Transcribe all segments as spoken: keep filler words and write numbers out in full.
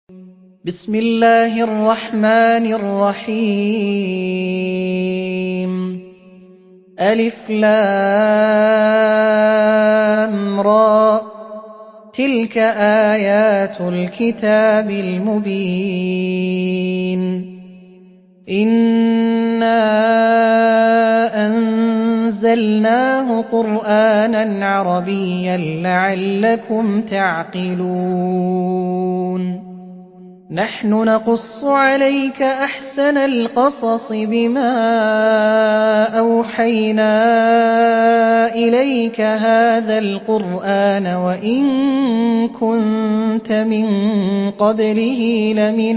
بسم الله الرحمن الرحيم ألف لام را تلك آيات الكتاب المبين إنا أنزلناه قرآنا عربيا لعلكم تعقلون نحن نقص عليك أحسن القصص بما أوحينا إليك هذا القرآن وإن كنت من قبله لمن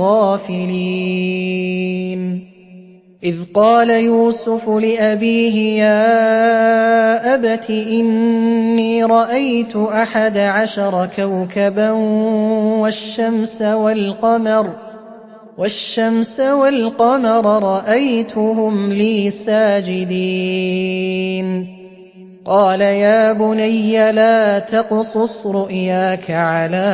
الغافلين إذ قال يوسف لأبيه يا أبت إني رأيت أحد عشر كوكبا والشمس والقمر والشمس والقمر رأيتهم لي ساجدين قال يا بني لا تقصص رؤياك على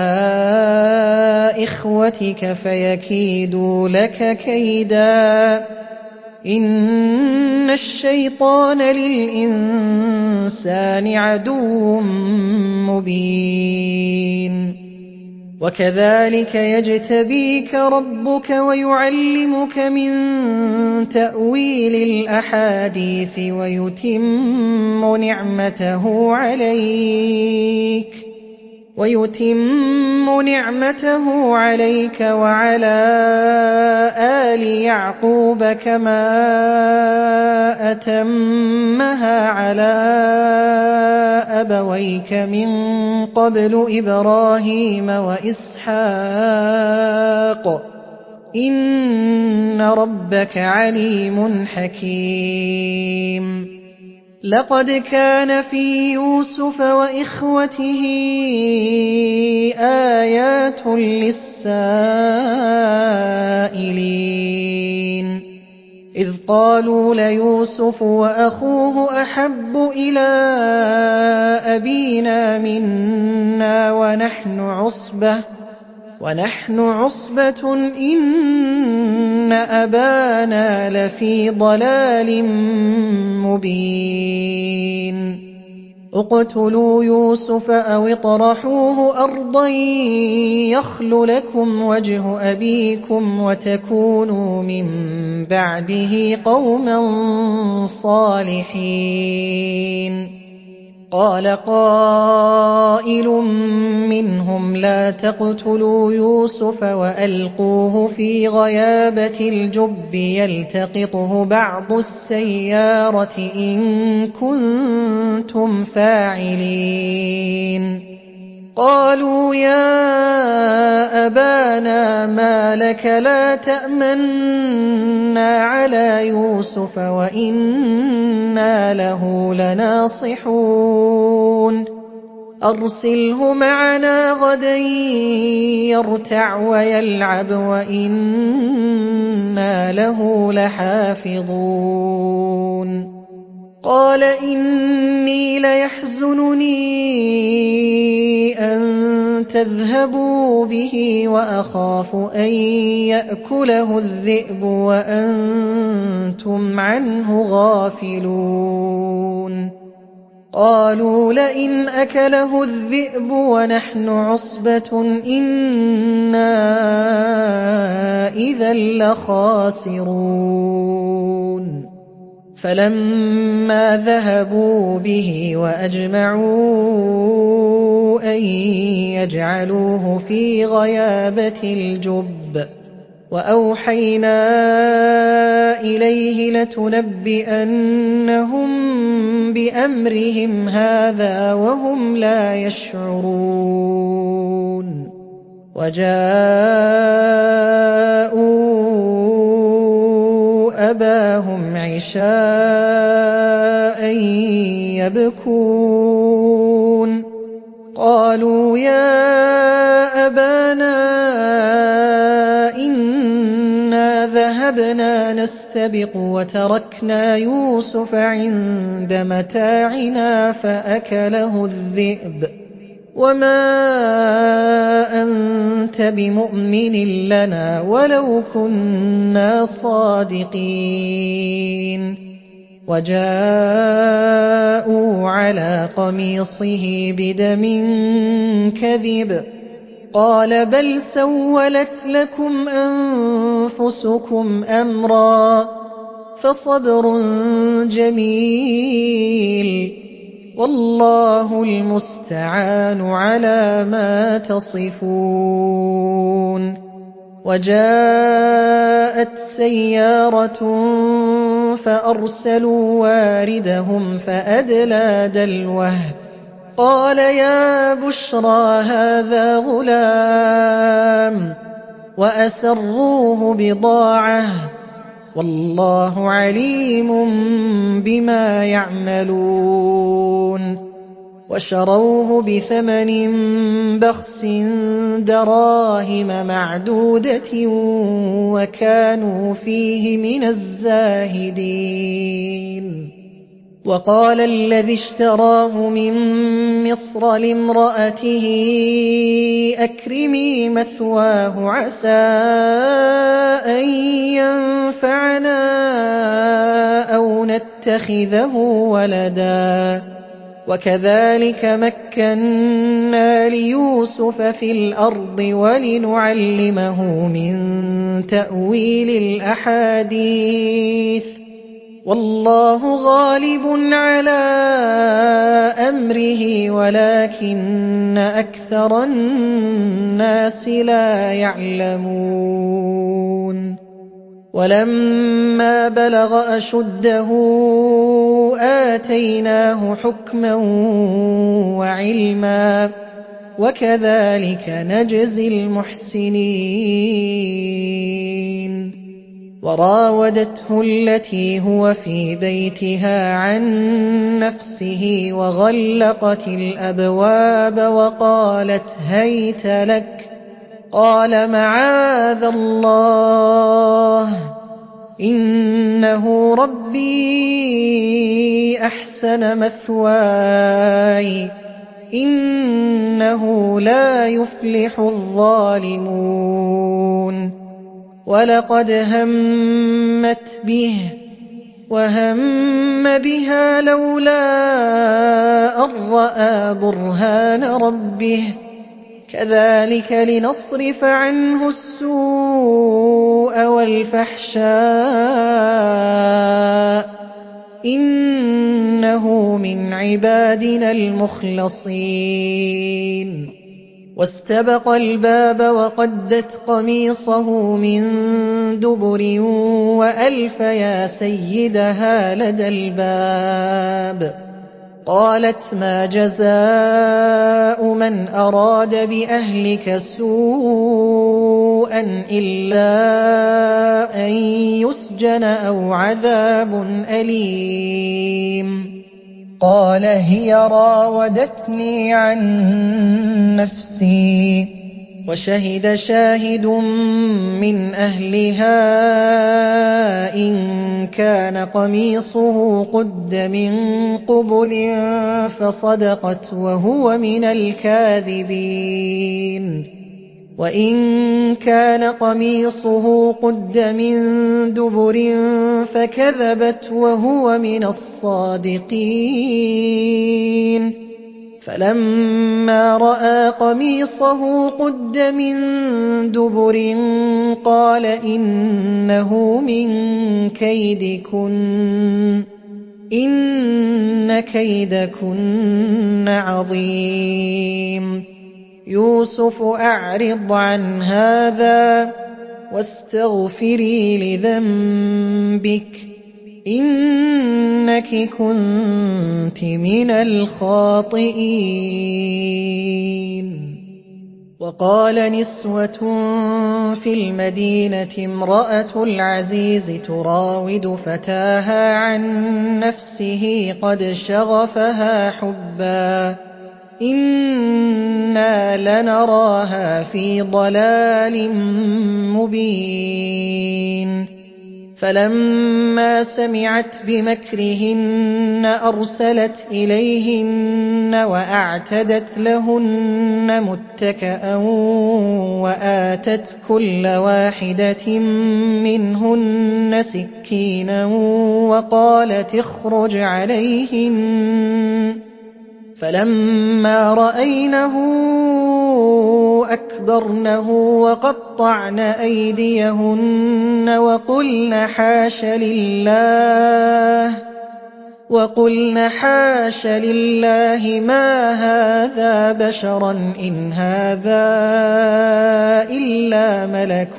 إخوتك فيكيدوا لك كيدا إن الشيطان للإنسان عدو مبين وكذلك يجتبيك ربك ويعلمك من تأويل الأحاديث ويتم نعمته عليك ويتم نعمته عليك وعلى آل يعقوب كما أتمها على أبويك من قبل إبراهيم وإسحاق إن ربك عليم حكيم لقد كان في يوسف وإخوته آيات للسائلين إذ قالوا ليوسف وأخوه أحب إلى أبينا منا ونحن عصبة ونحن عصبة إن أبانا لفي ضلال مبين اقتلوا يوسف أو اطرحوه أرضا يخل لكم وجه أبيكم وتكونوا من بعده قوما صالحين قال قائل منهم لا تقتلوا يوسف وألقوه في غيابة الجب يلتقطه بعض السيارة إن كنتم فاعلين قالوا يا أبانا ما لك لا تأمنا على يوسف وإنا له لناصحون أرسله معنا غدا يرتع ويلعب وإنا له لحافظون قال إني ليحزنني أن تذهبوا به وأخاف أن يأكله الذئب وأنتم عنه غافلون قالوا لئن أكله الذئب ونحن عصبة إنا إذا لخاسرون فلما ذهبوا به وأجمعوا أن يجعلوه في غيابة الجب وأوحينا إليه لتنبئنهم بأمرهم هذا وهم لا يشعرون وجاءوا أباهم عشاء يبكون قالوا يا أبانا إنا ذهبنا نستبق وتركنا يوسف عند متاعنا فأكله الذئب وَمَا أَنتَ بِمُؤْمِنٍ لَّنَا وَلَوْ كُنَّا صَادِقِينَ وَجَاءُوا عَلَىٰ قَمِيصِهِ بِدَمٍ كَذِبٍ قَالَ بَلْ سَوَّلَتْ لَكُمْ أَنفُسُكُمْ أَمْرًا فَصَبْرٌ جَمِيلٌ وَاللَّهُ الْمُسْتَعَانُ عَلَىٰ مَا تَصِفُونَ وَجَاءَتْ سَيَّارَةٌ فَأَرْسَلُوا وَارِدَهُمْ فَأَدْلَىٰ دَلْوَهُ قَالَ يَا بُشْرَىٰ هَٰذَا غُلَامٌ وَأَسَرُّوهُ بِضَاعَةً وَاللَّهُ عَلِيمٌ بِمَا يَعْمَلُونَ وَشَرَوْهُ بِثَمَنٍ بَخْسٍ دَرَاهِمَ مَعْدُودَةٍ وَكَانُوا فِيهِ مِنَ الزَّاهِدِينَ وَقَالَ الَّذِي اشْتَرَاهُ مِن مِّصْرَ لِامْرَأَتِهِ أَكْرِمِي مَثْوَاهُ عَسَىٰ أَن يَنفَعَنَا أَوْ نَتَّخِذَهُ وَلَدًا وَكَذَٰلِكَ مَكَّنَّا لِيُوسُفَ فِي الْأَرْضِ وَلِنُعَلِّمَهُ مِن تَأْوِيلِ الْأَحَادِيثِ وَاللَّهُ غَالِبٌ عَلَىٰ أَمْرِهِ وَلَٰكِنَّ أَكْثَرَ النَّاسِ لَا يَعْلَمُونَ وَلَمَّا بَلَغَ أَشُدَّهُ آتَيْنَاهُ حُكْمًا وَعِلْمًا وَكَذَٰلِكَ نَجْزِي الْمُحْسِنِينَ وَرَاوَدَتْهُ الَّتِي هُوَ فِي بَيْتِهَا عَن نَّفْسِهِ وَغَلَّقَتِ الْأَبْوَابَ وَقَالَتْ هَيْتَ لَكَ قَالَ مَعَاذَ اللَّهِ إِنَّهُ رَبِّي أَحْسَنَ مَثْوَايَ إِنَّهُ لَا يُفْلِحُ الظَّالِمُونَ وَلَقَدْ هَمَّتْ بِهِ وَهَمَّ بِهَا لَوْلَا أَن رَّأَىٰ بُرْهَانَ رَبِّهِ كَذَٰلِكَ لِنَصْرِفَ عَنْهُ السُّوءَ وَالْفَحْشَاءَ ۚ إِنَّهُ مِنْ عِبَادِنَا الْمُخْلَصِينَ وَاسْتَبَقَا الْبَابَ وَقَدَّتْ قَمِيصَهُ مِن دُبُرٍ وَأَلْفَ يَا سَيِّدَهَا لَدَى الْبَابِ قَالَتْ مَا جَزَاءُ مَنْ أَرَادَ بِأَهْلِكَ سُوءًا إِلَّا أَن يُسْجَنَ أَوْ عَذَابٌ أَلِيمٌ قَالَ هِيَ رَاوَدَتْنِي عَن نَّفْسِي وَشَهِدَ شَاهِدٌ مِّنْ أَهْلِهَا إِن كَانَ قَمِيصُهُ قُدَّ مِن قُبُلٍ فَصَدَقَتْ وَهُوَ مِنَ الْكَاذِبِينَ وَإِن كَانَ قَمِيصُهُ قُدَّ مِن دُبُرٍ فَكَذَبَتْ وَهُوَ مِنَ الصَّادِقِينَ فَلَمَّا رَأَىٰ قَمِيصَهُ قُدَّ مِن دُبُرٍ قَالَ إِنَّهُ مِن كَيْدِكُنَّ إِنَّ كَيْدَكُنَّ عَظِيمٌ يُوسُفُ أَعْرِضْ عَنْ هَٰذَا وَاسْتَغْفِرِي لِذَنبِكِ إِنَّكِ كُنتِ مِنَ الْخَاطِئِينَ وَقَالَ نِسْوَةٌ فِي الْمَدِينَةِ امْرَأَتُ الْعَزِيزِ تُرَاوِدُ فَتَاهَا عَن نَّفْسِهِ قَدْ شَغَفَهَا حُبًّا إِنَّا لَنَرَاهَا فِي ضَلَالٍ مُّبِينٍ فَلَمَّا سَمِعَتْ بِمَكْرِهِنَّ أَرْسَلَتْ إِلَيْهِنَّ وَأَعْتَدَتْ لَهُنَّ مُتَّكَأً وَآتَتْ كُلَّ وَاحِدَةٍ مِّنْهُنَّ سِكِّينًا وَقَالَتِ اخْرُجْ عَلَيْهِنَّ. فَلَمَّا رَأَيْنَهُ أَكْبَرْنَهُ وَقَطَّعْنَ أَيْدِيَهُنَّ وَقُلْنَ حَاشَ لِلَّهِ مَا هَٰذَا بَشَرًا إِنْ هَٰذَا إِلَّا مَلَكٌ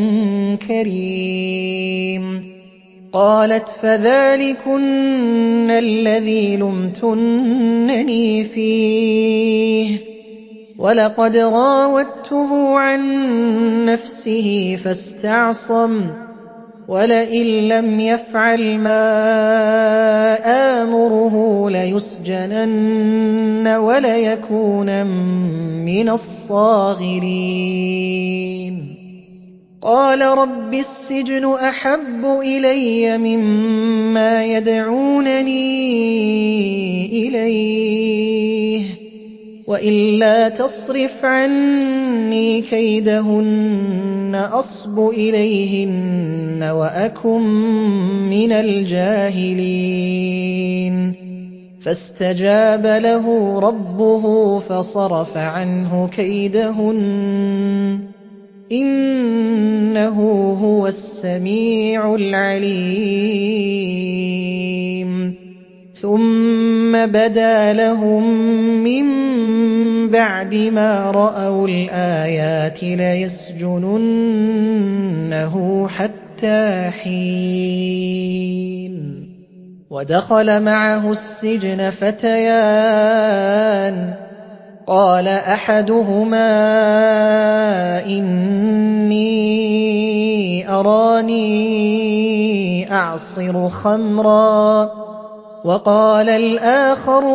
كَرِيمٌ. قَالَتْ فَذَٰلِكُنَّ الَّذِي لُمْتُنَّنِي فِيهِ وَلَقَدْ رَاوَدتُّهُ عَن نَّفْسِهِ فَاسْتَعْصَمَ وَلَئِن لَّمْ يَفْعَلْ مَا آمُرُهُ لَيُسْجَنَنَّ وَلَيَكُونًا مِّنَ الصَّاغِرِينَ. قَالَ رَبِّ السِّجْنُ أَحَبُّ إِلَيَّ مِمَّا يَدْعُونَنِي إِلَيْهِ وَإِلَّا تَصْرِفْ عَنِّي كَيْدَهُنَّ أَصْبُ إِلَيْهِنَّ وَأَكُن مِّنَ الْجَاهِلِينَ. فَاسْتَجَابَ لَهُ رَبُّهُ فَصَرَفَ عَنْهُ كَيْدَهُنَّ ۚ إِنَّهُ هُوَ السَّمِيعُ الْعَلِيمُ. ثُمَّ بَدَا لَهُم مِّن بَعْدِ مَا رَأَوُا الْآيَاتِ لَيَسْجُنُنَّهُ حَتَّىٰ حِينٍ. وَدَخَلَ مَعَهُ السِّجْنَ فَتَيَانِ قَالَ أَحَدُهُمَا إِنِّي أَرَانِي أَعْصِرُ خَمْرًا وَقَالَ الْآخَرُ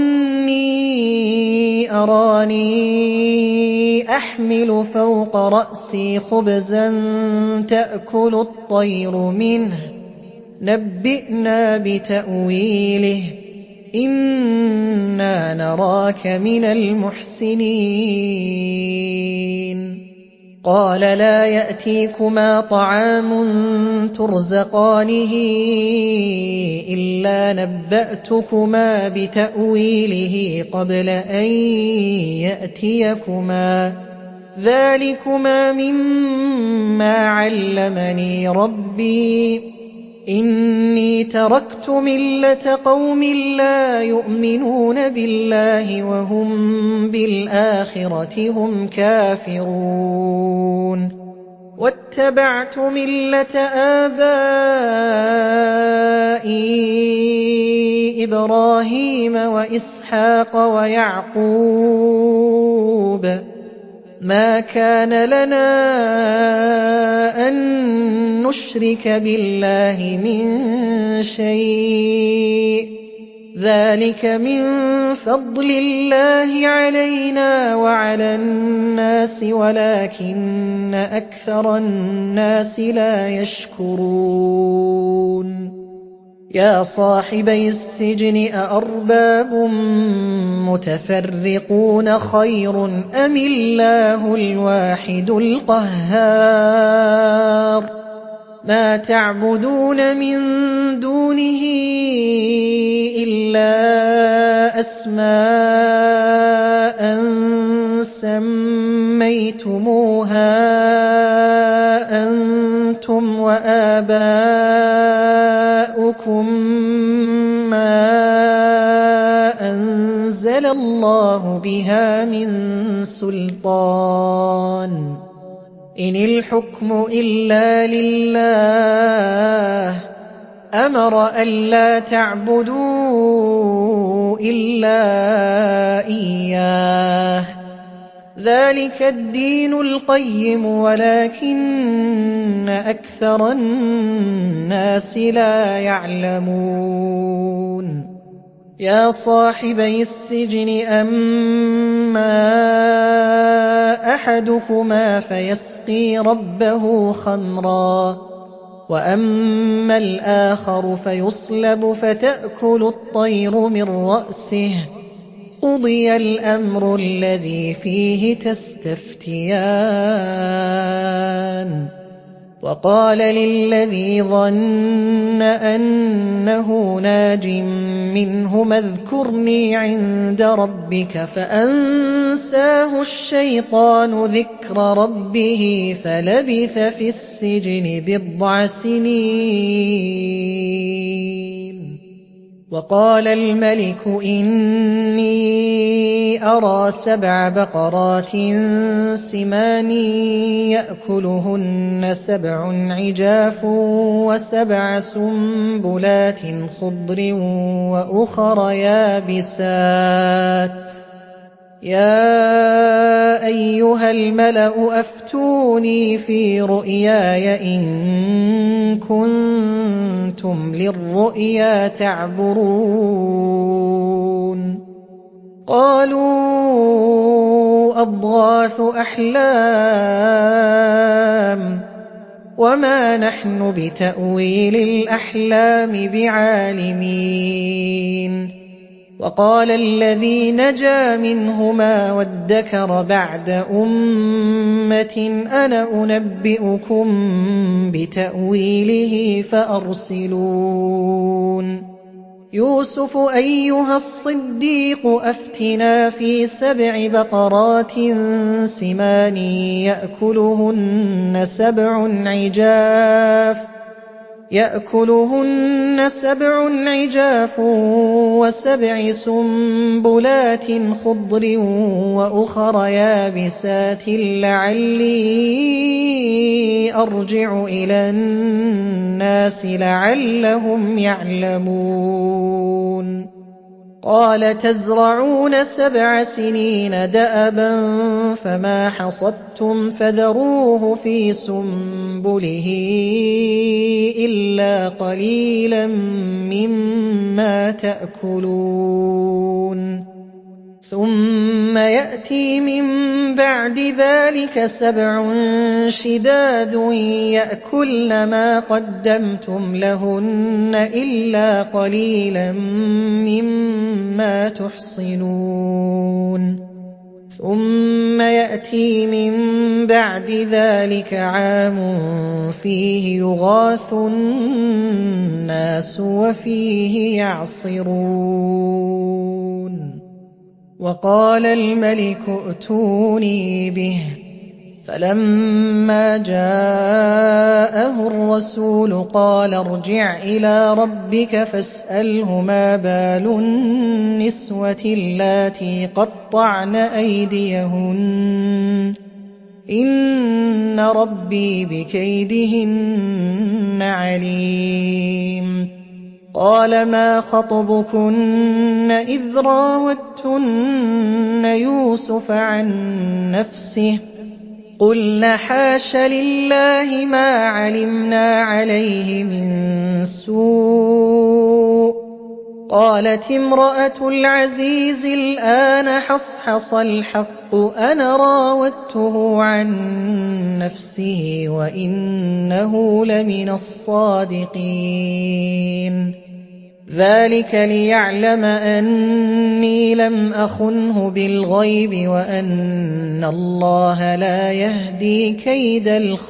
إِنِّي أَرَانِي أَحْمِلُ فَوْقَ رَأْسِي خُبْزًا تَأْكُلُ الطَّيْرُ مِنْهُ نَبِّئْنَا بِتَأْوِيلِهِ إِنَّا نَرَاكَ مِنَ الْمُحْسِنِينَ. قَالَ لَا يَأْتِيكُمَا طَعَامٌ تُرْزَقَانِهِ إِلَّا نَبَّأْتُكُمَا بِتَأْوِيلِهِ قَبْلَ أَن يَأْتِيَكُمَا ۚ ذَٰلِكُمَا مِمَّا عَلَّمَنِي رَبِّي ۚ إِنِّي تَرَكْتُ مِلَّةَ قَوْمٍ لَّا يُؤْمِنُونَ بِاللَّهِ وَهُم بِالْآخِرَةِ هُمْ كَافِرُونَ وَاتَّبَعْتُ مِلَّةَ آبَائِي إِبْرَاهِيمَ وَإِسْحَاقَ وَيَعْقُوبَ ۚ مَا كَانَ لَنَا أَن نُّشْرِكَ بِاللَّهِ مِن شَيْءٍ ۚ ذَٰلِكَ مِن فَضْلِ اللَّهِ عَلَيْنَا وَعَلَى النَّاسِ وَلَٰكِنَّ أَكْثَرَ النَّاسِ لَا يَشْكُرُونَ. يَا صَاحِبَيِ السِّجْنِ أَأَرْبَابٌ مُّتَفَرِّقُونَ خَيْرٌ أَمِ اللَّهُ الْوَاحِدُ الْقَهَّارُ. مَا تَعْبُدُونَ مِن دُونِهِ إِلَّا أَسْمَاءً سَمَّيْتُمُوهَا أَنتُمْ وَآبَاؤُكُم مَّا أَنزَلَ اللَّهُ بِهَا مِن سُلْطَانٍ ۚ إِنِ الْحُكْمُ إِلَّا لِلَّهِ ۚ أَمَرَ أَلَّا تَعْبُدُوا إِلَّا إِيَّاهُ ۚ ذَٰلِكَ الدِّينُ الْقَيِّمُ وَلَٰكِنَّ أَكْثَرَ النَّاسِ لَا يَعْلَمُونَ. يَا صَاحِبَيِ السِّجْنِ أَمَّا أَحَدُكُمَا فَيَسْقِي رَبَّهُ خَمْرًا وَأَمَّا الْآخَرُ فَيُصْلَبُ فَتَأْكُلُ الطَّيْرُ مِنْ رَأْسِهِ ۚ قُضِيَ الْأَمْرُ الَّذِي فِيهِ تَسْتَفْتِيَانِ وَقَالَ لِلَّذِي ظَنَّ أَنَّهُ نَاجٍ مِّنْهُمَا اذْكُرْنِي عِندَ رَبِّكَ فَأَنسَاهُ الشَّيْطَانُ ذِكْرَ رَبِّهِ فَلَبِثَ فِي السِّجْنِ بِضْعَ سِنِينَ وَقَالَ الْمَلِكُ إِنِّي أَرَىٰ سَبْعَ بَقَرَاتٍ سِمَانٍ يَأْكُلُهُنَّ سَبْعٌ عِجَافٌ وَسَبْعَ سُنبُلَاتٍ خُضْرٍ وَأُخَرَ يَابِسَاتٍ يَا أَيُّهَا الْمَلَأُ أَفْتُونِي فِي رُؤْيَايَ إِن كُنتُمْ لِلرُّؤْيَا تَعْبُرُونَ قَالُوا أَضْغَاثُ أَحْلَامٍ وَمَا نَحْنُ بِتَأْوِيلِ الْأَحْلَامِ بِعَالِمِينَ وَقَالَ الَّذِي نَجَا مِنْهُمَا وَادَّكَرَ بَعْدَ أُمَّةٍ أَنَا أُنَبِّئُكُم بِتَأْوِيلِهِ فَأَرْسِلُونِ يُوسُفُ أَيُّهَا الصِّدِّيقُ أَفْتِنَا فِي سَبْعِ بَقَرَاتٍ سِمَانٍ يَأْكُلُهُنَّ سَبْعٌ عِجَافٌ يَأْكُلُهُنَّ سَبْعٌ عِجَافٌ وَسَبْعِ سُنبُلَاتٍ خُضْرٍ وَأُخَرَ يَابِسَاتٍ لَّعَلِّي أَرْجِعُ إِلَى النَّاسِ لَعَلَّهُمْ يَعْلَمُونَ قَالَ تَزْرَعُونَ سَبْعَ سِنِينَ دَأَبًا فَمَا حَصَدتُّمْ فَذَرُوهُ فِي سُنبُلِهِ إِلَّا قَلِيلًا مِّمَّا تَأْكُلُونَ ثُمَّ يَأْتِي مِن بَعْدِ ذَٰلِكَ سَبْعٌ شِدَادٌ يَأْكُلْنَ مَا قَدَّمْتُمْ لَهُنَّ إِلَّا قَلِيلًا مِّمَّا تُحْصِنُونَ ثُمَّ يَأْتِي مِن بَعْدِ ذَٰلِكَ عَامٌ فِيهِ يُغَاثُ النَّاسُ وَفِيهِ يَعْصِرُونَ وَقَالَ الْمَلِكُ ائْتُونِي بِهِ فَلَمَّا جَاءَهُ الرَّسُولُ قَالَ ارْجِعْ إِلَىٰ رَبِّكَ فَاسْأَلْهُ مَا بَالُ النِّسْوَةِ اللَّاتِي قَطَّعْنَ أَيْدِيَهُنَّ إِنَّ رَبِّي بِكَيْدِهِنَّ عَلِيمٌ قَالَ مَا خَطْبُكُنَّ إِذْ رَاوَدتُّنَّ يُوسُفَ عَن نَّفْسِهِ قُلْنَ حَاشَ لِلَّهِ مَا عَلِمْنَا عَلَيْهِ مِن سُوءٍ قَالَتِ امْرَأَتُ الْعَزِيزِ الْآنَ حَصْحَصَ الْحَقُّ أَنَا رَاوَدتُّهُ عَن نَّفْسِهِ وَإِنَّهُ لَمِنَ الصَّادِقِينَ ذَٰلِكَ لِيَعْلَمَ أَنِّي لَمْ أَخُنْهُ بِالْغَيْبِ وَأَنَّ اللَّهَ لَا يَهْدِي كَيْدَ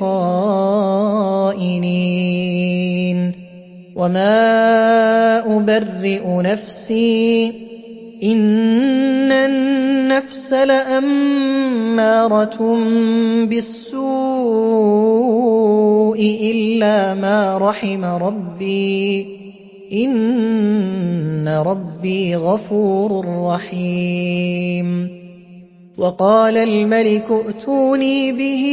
الْخَائِنِينَ وَمَا أُبَرِّئُ نَفْسِي ۚ إِنَّ النَّفْسَ لَأَمَّارَةٌ بِالسُّوءِ إِلَّا مَا رَحِمَ رَبِّي ۚ إِنَّ رَبِّي غَفُورٌ رَّحِيمٌ وَقَالَ الْمَلِكُ ائْتُونِي بِهِ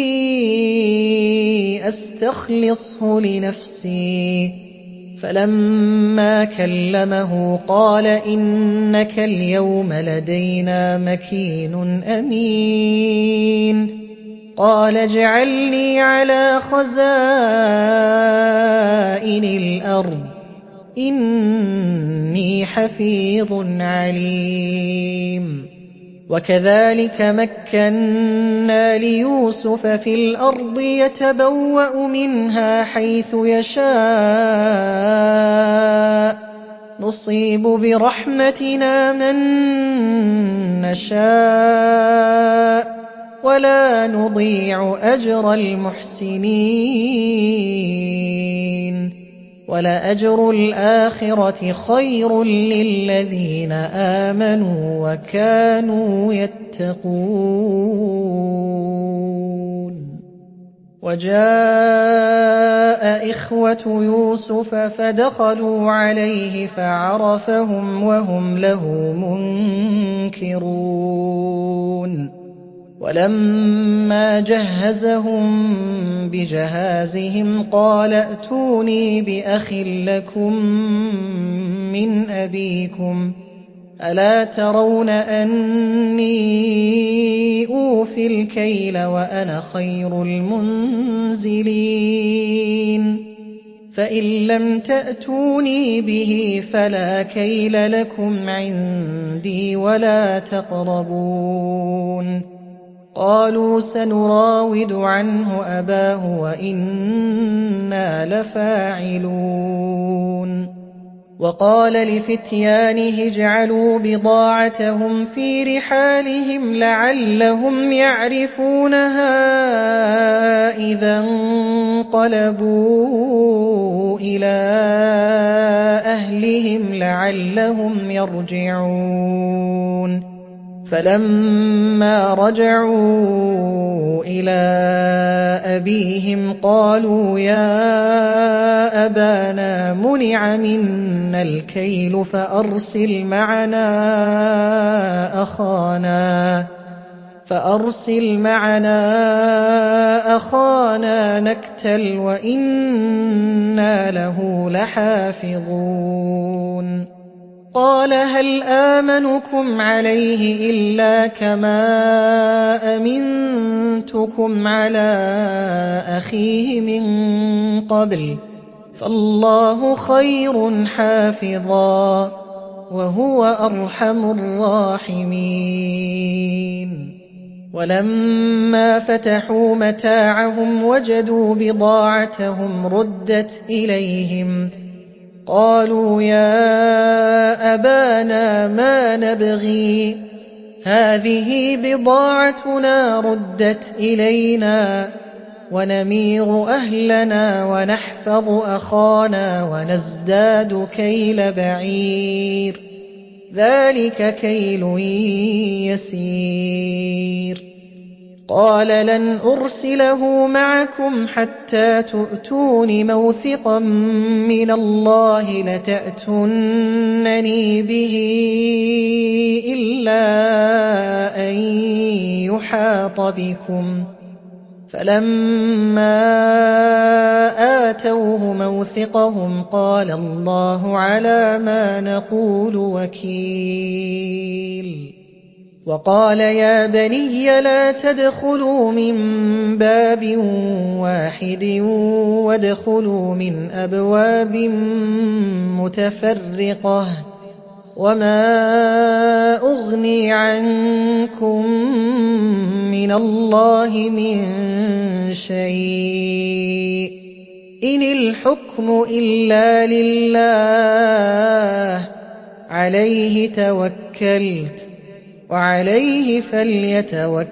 أَسْتَخْلِصْهُ لِنَفْسِي فَلَمَّا كَلَّمَهُ قَالَ إِنَّكَ الْيَوْمَ لَدَيْنَا مَكِينٌ أَمِينٌ قَالَ اجْعَلْنِي عَلَىٰ خَزَائِنِ الْأَرْضِ إِنِّي حَفِيظٌ عَلِيمٌ وكذلك مكنا ليوسف في الأرض يتبوأ منها حيث يشاء نصيب برحمتنا من نشاء ولا نضيع أجر المحسنين ولأجر الآخرة خير للذين آمنوا وكانوا يتقون وجاء إخوة يوسف فدخلوا عليه فعرفهم وهم له منكرون ولما جهزهم بجهازهم قال ائتوني بأخ لكم من أبيكم ألا ترون أني أوفي الكيل وأنا خير المنزلين فإن لم تأتوني به فلا كيل لكم عندي ولا تقربون قالوا سنراود عنه أباه وإنا لفاعلون وقال لفتيانه اجعلوا بضاعتهم في رحالهم لعلهم يعرفونها إذا انقلبوا إلى أهلهم لعلهم يرجعون فلما رجعوا إلى أبيهم قالوا يا أبانا منع منا الكيل فأرسل معنا أخانا فأرسل معنا أخانا نكتل وإنا له لحافظون قال هل آمنكم عليه إلا كما أمنتكم على أخيه من قبل فالله خير حافظا وهو أرحم الراحمين ولما فتحوا متاعهم وجدوا بضاعتهم ردت إليهم قالوا يا أبانا ما نبغي هذه بضاعتنا ردت إلينا ونمير أهلنا ونحفظ أخانا ونزداد كيل بعير ذلك كيل يسير قال لن أرسله معكم حتى تؤتون موثقا من الله لتأتونني به إلا أن يحاط بكم فلما آتوه موثقهم قال الله على ما نقول وكيل وقال يا بني لا تدخلوا من باب واحد وادخلوا من أبواب متفرقة وما أغني عنكم من الله من شيء إن الحكم إلا لله عليه توكلت وعليه فليتوكل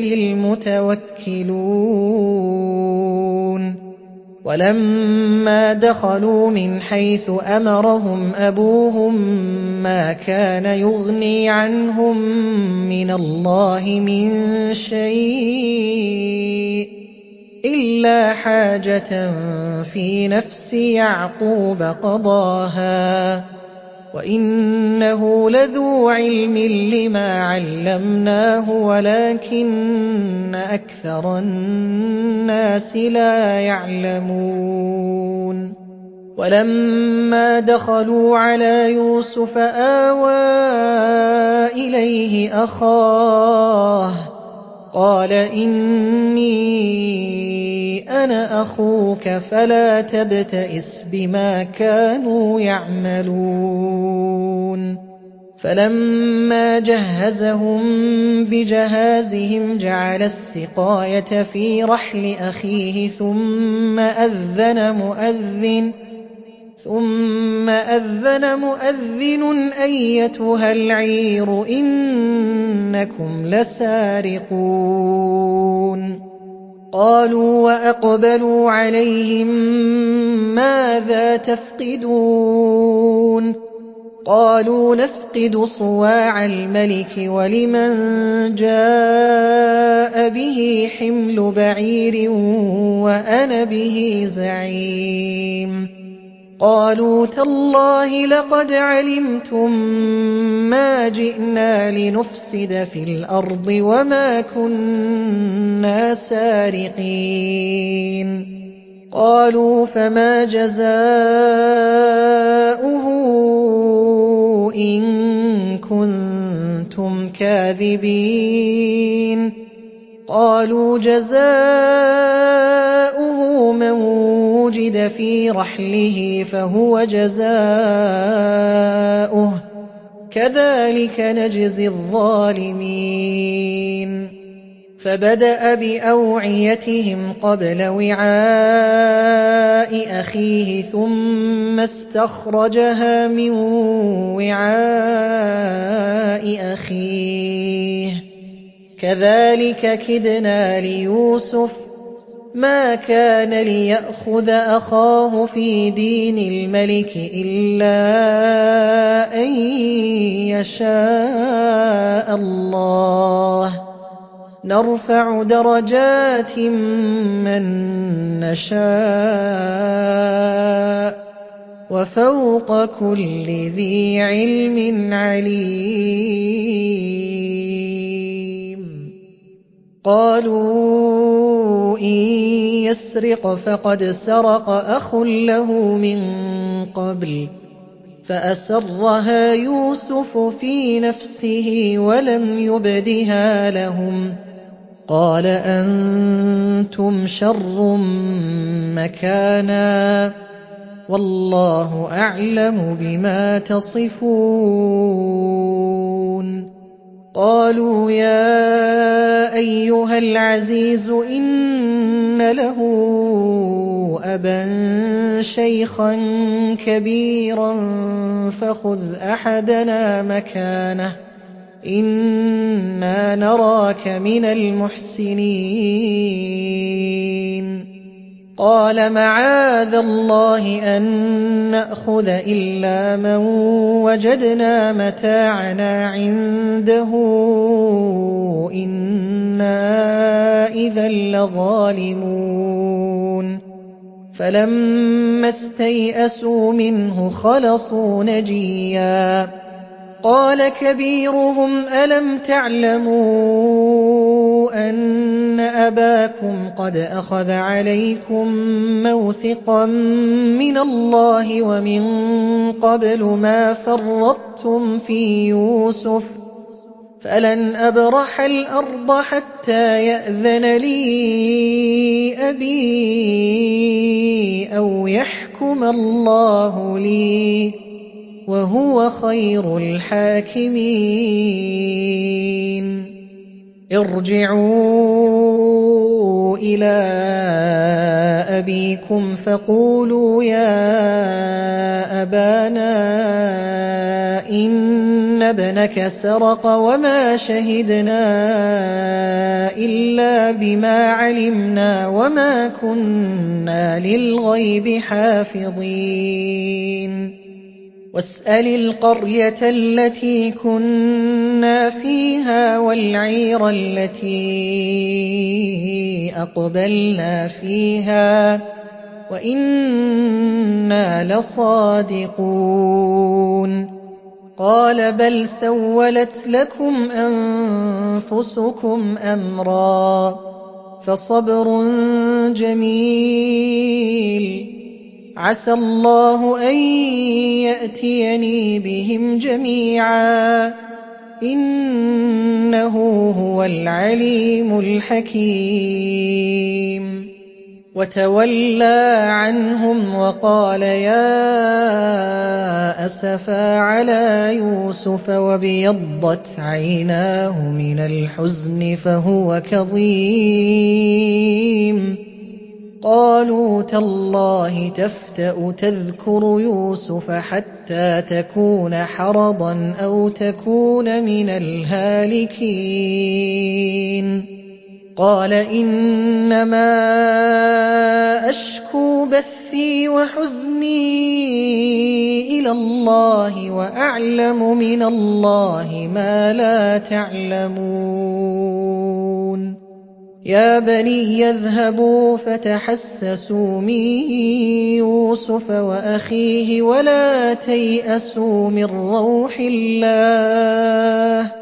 المتوكلون ولما دخلوا من حيث أمرهم أبوهم ما كان يغني عنهم من الله من شيء إلا حاجة في نفس يعقوب قضاها وإنه لذو علم لما علمناه ولكن أكثر الناس لا يعلمون ولما دخلوا على يوسف آوى إليه أخاه قال إني أنا أخوك فلا تبتئس بما كانوا يعملون فَلَمَّا جَهَّزَهُم بِجَهَازِهِمْ جَعَلَ السِّقَايَةَ فِي رَحْلِ أَخِيهِ ثُمَّ أَذَّنَ مُؤَذِّنٌ ثُمَّ أَذَّنَ مُؤَذِّنٌ أَيَّتُهَا الْعِيرُ إِنَّكُمْ لَسَارِقُونَ قَالُوا وَأَقْبَلُوا عَلَيْهِم مَّاذَا تَفْقِدُونَ قَالُوا نَفْقِدُ صُوَاعَ الْمَلِكِ وَلِمَن جَاءَ بِهِ حِمْلُ بَعِيرٍ وَأَنَا بِهِ زَعِيمٌ قَالُوا تَاللَّهِ لَقَدْ عَلِمْتُم مَّا جِئْنَا لِنُفْسِدَ فِي الْأَرْضِ وَمَا كُنَّا سَارِقِينَ قَالُوا فَمَا جَزَاؤُهُ إِن كُنتُمْ كَاذِبِينَ قَالُوا جَزَاؤُهُ مَن وُجِدَ فِي رَحْلِهِ فَهُوَ جَزَاؤُهُ كَذَٰلِكَ نَجْزِي الظَّالِمِينَ فَبَدَأَ بِأَوْعِيَتِهِمْ قَبْلَ وِعَاءِ أَخِيهِ ثُمَّ اسْتَخْرَجَهَا مِن وِعَاءِ أَخِيهِ كَذَٰلِكَ كِدْنَا لِيُوسُفَ مَا كَانَ لِيَأْخُذَ أَخَاهُ فِي دِينِ الْمَلِكِ إِلَّا أَن يَشَاءَ اللَّهُ نَرْفَعُ دَرَجَاتٍ مَّن نَّشَاءُ ۗ وَفَوْقَ كُلِّ ذِي عِلْمٍ عَلِيمٌ قَالُوا إِن يَسْرِقْ فَقَدْ سَرَقَ أَخٌ لَّهُ مِن قَبْلُ فَأَسَرَّهَا يُوسُفُ فِي نَفْسِهِ وَلَمْ يُبْدِهَا لَهُمْ قَالَ أَنتُمْ شَرٌّ مَّكَانًا وَاللَّهُ أَعْلَمُ بِمَا تَصِفُونَ قَالُوا يَا أَيُّهَا الْعَزِيزُ إِنَّ لَهُ أَبًا شَيْخًا كَبِيرًا فَخُذْ أَحَدَنَا مَكَانَهُ إِنَّا نَرَاكَ مِنَ الْمُحْسِنِينَ قَالَ مَعَاذَ اللَّهِ أَن نَّأْخُذَ إِلَّا مَن وَجَدْنَا مَتَاعَنَا عِندَهُ إِنَّا إِذًا لَّظَالِمُونَ فَلَمَّا اسْتَيْأَسُوا مِنْهُ خَلَصُوا نَجِيًّا قَالَ كَبِيرُهُمْ أَلَمْ تَعْلَمُوا أَنَّ أَبَاكُمْ قَدْ أَخَذَ عَلَيْكُم مَّوْثِقًا مِّنَ اللَّهِ وَمِن قَبْلُ مَا فَرَّطتُمْ فِي يُوسُفَ فَلَنْ أَبْرَحَ الْأَرْضَ حَتَّىٰ يَأْذَنَ لِي أَبِي أَوْ يَحْكُمَ اللَّهُ لِي وَهُوَ خَيْرُ الْحَاكِمِينَ ارْجِعُوا إِلَىٰ أَبِيكُمْ فَقُولُوا يَا أَبَانَا إِنَّ ابْنَكَ سَرَقَ وَمَا شَهِدْنَا إِلَّا بِمَا عَلِمْنَا وَمَا كُنَّا لِلْغَيْبِ حَافِظِينَ وَاسْأَلِ الْقَرْيَةَ الَّتِي كُنَّا فِيهَا وَالْعِيرَ الَّتِي أَقْبَلْنَا فِيهَا وَإِنَّا لَصَادِقُونَ قَالَ بَلْ سَوَّلَتْ لَكُمْ أَنفُسُكُمْ أَمْرًا فَصَبْرٌ جَمِيلٌ عَسَى اللَّهُ أَن يَأْتِيَنِي بِهِمْ جَمِيعًا إِنَّهُ هُوَ الْعَلِيمُ الْحَكِيمُ وتولى عنهم وقال يا أسفا على يوسف وابيضت عيناه من الحزن فهو كظيم قالوا تالله تفتأ تذكر يوسف حتى تكون حرضا أو تكون من الهالكين قال إنما أشكو بثي وحزني إلى الله وأعلم من الله ما لا تعلمون يا بني اذهبوا فتحسسوا من يوسف وأخيه ولا تيأسوا من روح الله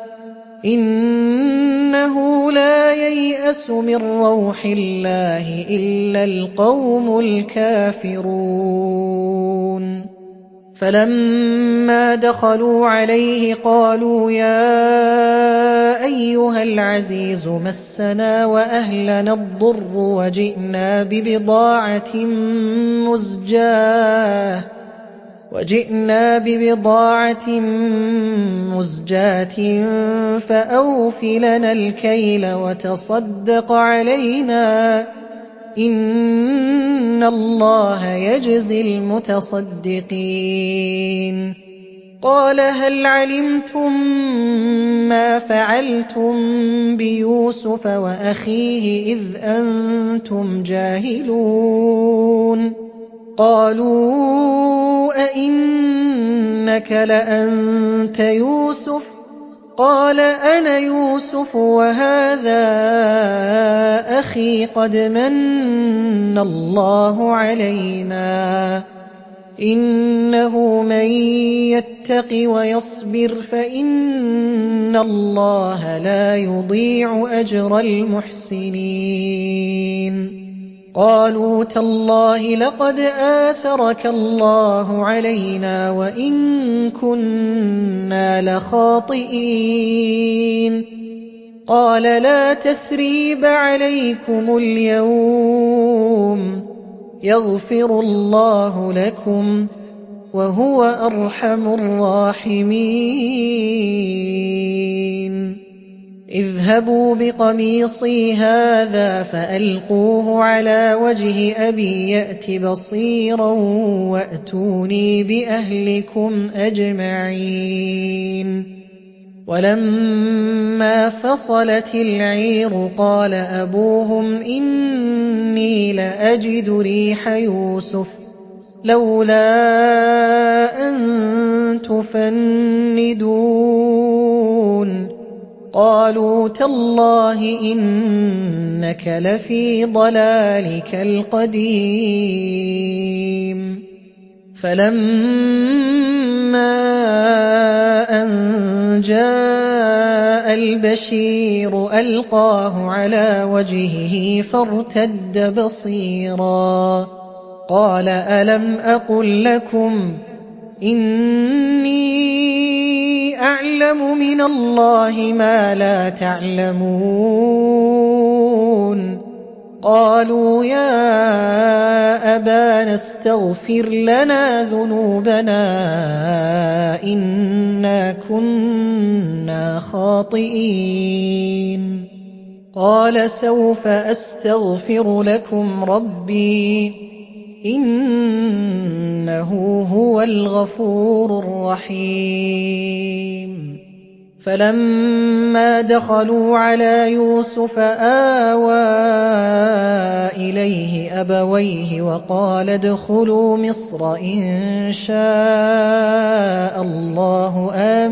إنه لا ييأس من روح الله إلا القوم الكافرون فلما دخلوا عليه قالوا يا أيها العزيز مسنا وأهلنا الضر وجئنا ببضاعة مزجاة وجئنا ببضاعة مزجاة فأوف لنا الكيل وتصدق علينا إن الله يجزي المتصدقين قال هل علمتم ما فعلتم بيوسف وأخيه إذ أنتم جاهلون قالوا أئنك لأنت يوسف قال أنا يوسف وهذا أخي قد من الله علينا إنه من يتق ويصبر فإن الله لا يضيع أجر المحسنين قالوا تالله لقد آثرك الله علينا وإن كنا لخاطئين قال لا تثريب عليكم اليوم يغفر الله لكم وهو أرحم الراحمين اذهبوا بقميصي هذا فألقوه على وجه أبي يأت بصيرا وأتوني بأهلكم أجمعين ولما فصلت العير قال أبوهم إني لأجد ريح يوسف لولا أن تفندون قالوا تالله إنك لفي ضلالك القديم فلما أن جاء البشير ألقاه على وجهه فارتد بصيرا قال ألم أقل لكم إني أعلم من الله ما لا تعلمون قالوا يا أبانا استغفر لنا ذنوبنا إنا كنا خاطئين قال سوف أستغفر لكم ربي إنه هو الغفور الرحيم فلما دخلوا على يوسف آوى إليه أبويه وقال ادخلوا مصر إن شاء الله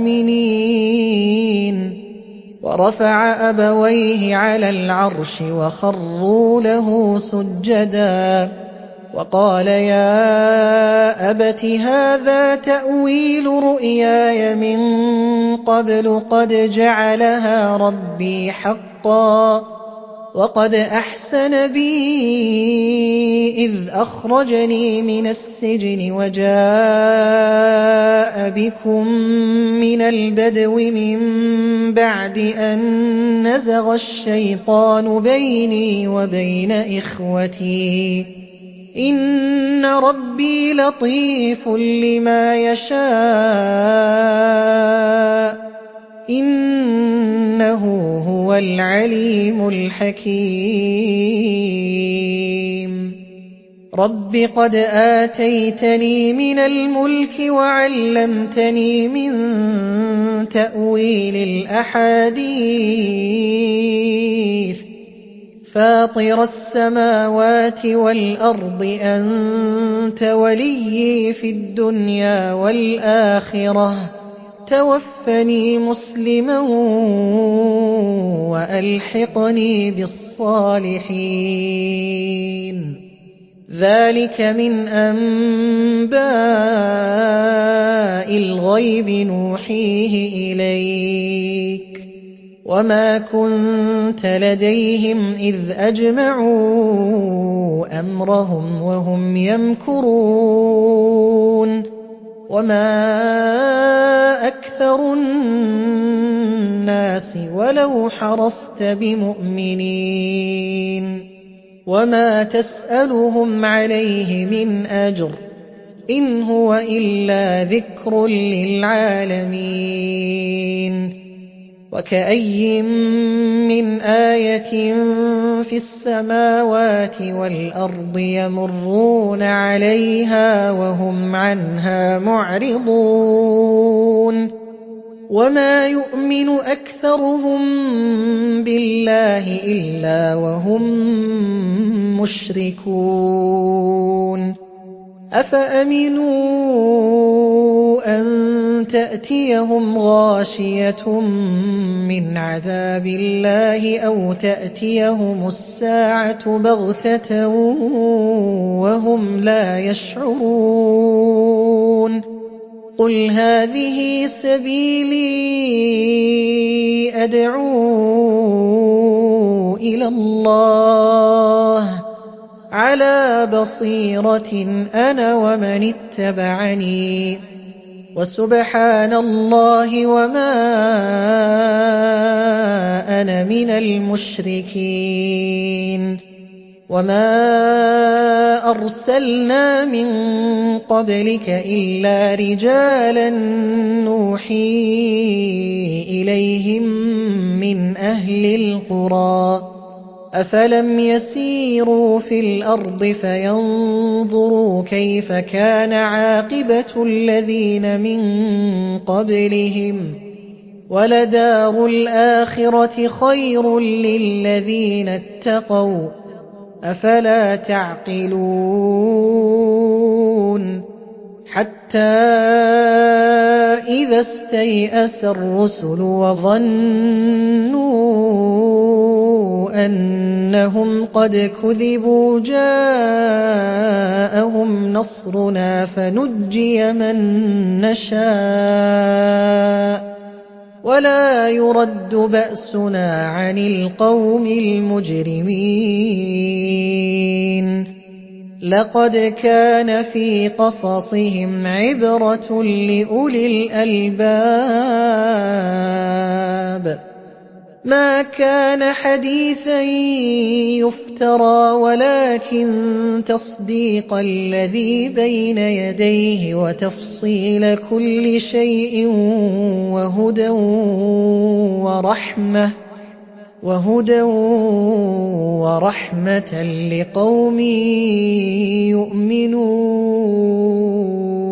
آمنين ورفع أبويه على العرش وخروا له سجدا وقال يا أبت هذا تأويل رؤياي من قبل قد جعلها ربي حقا وقد أحسن بي إِذْ أَخْرَجَنِي مِنَ السِّجْنِ وَجَاءَ بِكُم مِّنَ الْبَدْوِ مِن بَعْدِ أَن نَّزَغَ الشَّيْطَانُ بَيْنِي وَبَيْنَ إِخْوَتِي إِنَّ رَبِّي لَطِيفٌ لِّمَا يَشَاءُ إِنَّهُ هُوَ الْعَلِيمُ الْحَكِيمُ رَبِّ قَدْ آتَيْتَنِي مِنَ الْمُلْكِ وَعَلَّمْتَنِي مِن تَأْوِيلِ الْأَحَادِيثِ فَاطِرَ السَّمَاوَاتِ وَالْأَرْضِ أَنتَ وَلِيِّي فِي الدُّنْيَا وَالْآخِرَةِ تَوَفَّنِي مُسْلِمًا وَأَلْحِقْنِي بِالصَّالِحِينَ ذَلِكَ مِنْ أَنبَاءِ الْغَيْبِ نُوحِيهِ إِلَيْكَ ۖ وَمَا كُنتَ لَدَيْهِمْ إِذْ أَجْمَعُوا أَمْرَهُمْ وَهُمْ يَمْكُرُونَ وَمَا أَكْثَرُ النَّاسِ وَلَوْ حَرَصْتَ بِمُؤْمِنِينَ وَمَا تَسْأَلُهُمْ عَلَيْهِ مِنْ أَجْرٍ إِنْ هُوَ إِلَّا ذِكْرٌ لِّلْعَالَمِينَ وَكَأَيِّن مِّنْ آيَةٍ فِي السَّمَاوَاتِ وَالْأَرْضِ يَمُرُّونَ عَلَيْهَا وَهُمْ عَنْهَا مُعْرِضُونَ وَمَا يُؤْمِنُ أَكْثَرُهُم بِاللَّهِ إِلَّا وَهُم مُّشْرِكُونَ أَفَأَمِنُوا أَن تَأْتِيَهُمْ غَاشِيَةٌ مِّنْ عَذَابِ اللَّهِ أَوْ تَأْتِيَهُمُ السَّاعَةُ بَغْتَةً وَهُمْ لَا يَشْعُرُونَ قُلْ هَٰذِهِ سَبِيلِي أَدْعُو إِلَى اللَّهِ عَلَىٰ بَصِيرَةٍ أَنَا وَمَنِ اتَّبَعَنِي وَسُبْحَانَ اللَّهِ وَمَا أَنَا مِنَ الْمُشْرِكِينَ وَمَا أَرْسَلْنَا مِن قَبْلِكَ إِلَّا رِجَالًا نُّوحِي إِلَيْهِم مِّنْ أَهْلِ الْقُرَىٰ أَفَلَمْ يَسِيرُوا فِي الْأَرْضِ فَيَنظُرُوا كَيْفَ كَانَ عَاقِبَةُ الَّذِينَ مِن قَبْلِهِمْ ۚ وَلَدَارُ الْآخِرَةِ خَيْرٌ لِّلَّذِينَ اتَّقَوْا ۗ أَفَلَا تَعْقِلُونَ حَتَّىٰ إِذَا اسْتَيْأَسَ الرُّسُلُ وَظَنُّوا أَنَّهُمْ قَدْ كُذِبُوا جَاءَهُمْ نَصْرُنَا فَنُجِّيَ مَن نَّشَاءُ وَلَا يُرَدُّ بَأْسُنَا عَنِ الْقَوْمِ الْمُجْرِمِينَ لَقَدْ كَانَ فِي قَصَصِهِمْ عِبْرَةٌ لِّأُولِي الْأَلْبَابِ مَا كَانَ حَدِيثًا يُفْتَرَىٰ وَلَٰكِن تَصْدِيقَ الَّذِي بَيْنَ يَدَيْهِ وَتَفْصِيلَ كُلِّ شَيْءٍ وَهُدًى وَرَحْمَةً وَهُدًى وَرَحْمَةً لِّقَوْمٍ يُؤْمِنُونَ